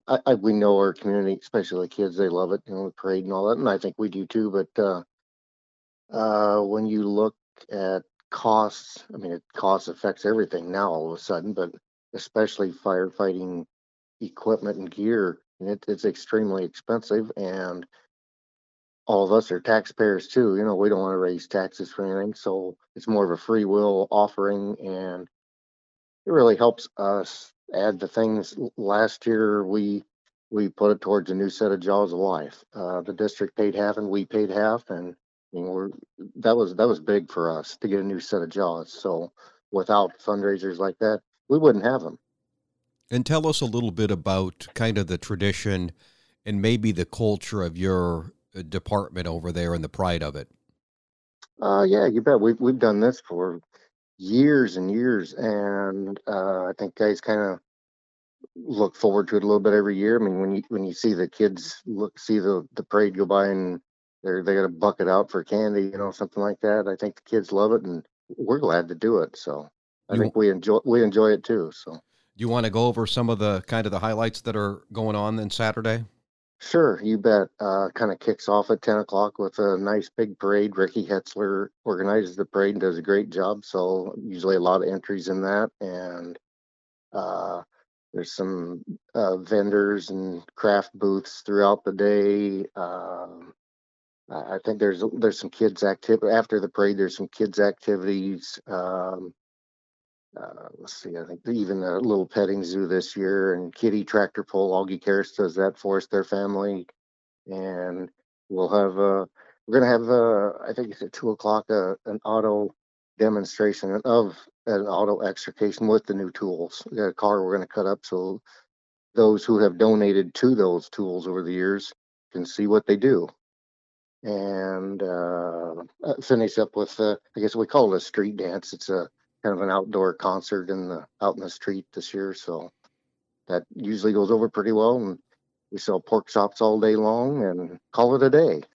we know our community, especially the kids, they love it, the parade and all that, and I think we do too. But when you look at costs, I mean, cost affects everything now all of a sudden, but especially firefighting equipment and gear, and it's extremely expensive. And all of us are taxpayers too. We don't want to raise taxes for anything, so it's more of a free will offering, and it really helps us add the things. Last year, we put it towards a new set of Jaws of Life. The district paid half, and we paid half, and that was big for us to get a new set of Jaws. So without fundraisers like that, we wouldn't have them. And tell us a little bit about kind of the tradition and maybe the culture of your department over there and the pride of it. Yeah, you bet. We've done this for years and years, and I think guys kind of look forward to it a little bit every year. I mean, when you see the kids see the parade go by, and they got a bucket out for candy, something like that. I think the kids love it, and we're glad to do it. So I You think we enjoy it too. So you want to go over some of the kind of the highlights that are going on then Saturday? sure, you bet. Kind of kicks off at 10 o'clock with a nice big parade. Ricky Hetzler organizes the parade and does a great job. So usually a lot of entries in that, and Uh, there's some vendors and craft booths throughout the day. I think there's some kids activity after the parade. There's some kids activities. Let's see. I think even a little petting zoo this year, and kitty tractor pull. Augie Karras does that for us, their family, and we'll have we're gonna have I think it's at 2 o'clock an auto demonstration of an auto extrication with the new tools. We got a car we're gonna cut up, so those who have donated to those tools over the years can see what they do. And finish up with I guess we call it a street dance. It's a kind of an outdoor concert out in the street this year, so that usually goes over pretty well. And we sell pork chops all day long and call it a day.